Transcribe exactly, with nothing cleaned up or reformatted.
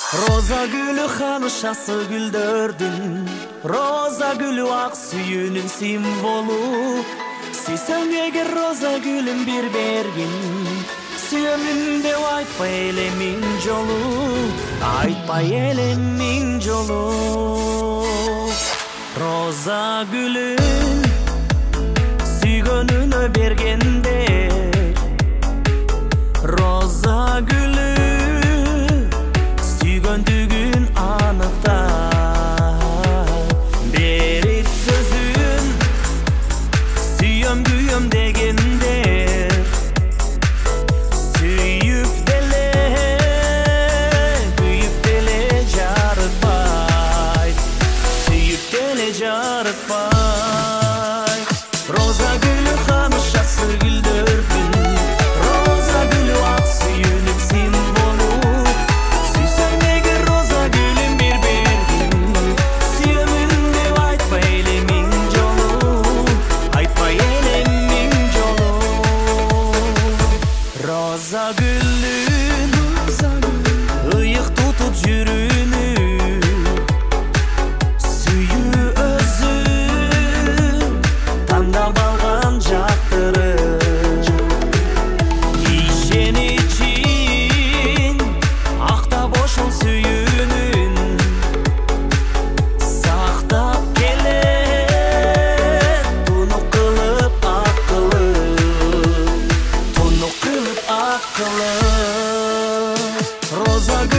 Роза гүлі ханышасы гүлдөрдүн, роза гүлі ак сүйүүнүн символу. Сүйсөң эгер роза гүлүн бир бергин, сүйөмүн деп айтпай эле миң жолу, айтпай эле миң жолу. Роза гүлүн сүйгөнүнө бергенде, роза гүлү сүйгөндүгүн аныктай берип сөзүн, сүйөм күйөм дегенде, сүйүп деле күйүп деле жарыкпай, сүйүп деле жарыкпай. Роза гүлү ханышасы гүлдөрдүн, роза гүлү ак сүйүүнүн символу. Сүйсөң эгер роза гүлүн бир бергин, сүйөмүн деп айтпай эле миң жолу, айтпай эле миң жолу. Роза гүлүн ыйык тутуп жүрүүнү, сүйүү өзү тандап алган жактыры. Ишеничин актап ошол сүйүүнүн, сактап келет тунук кылып ак кылып, тунук кылып ак кылып. Роза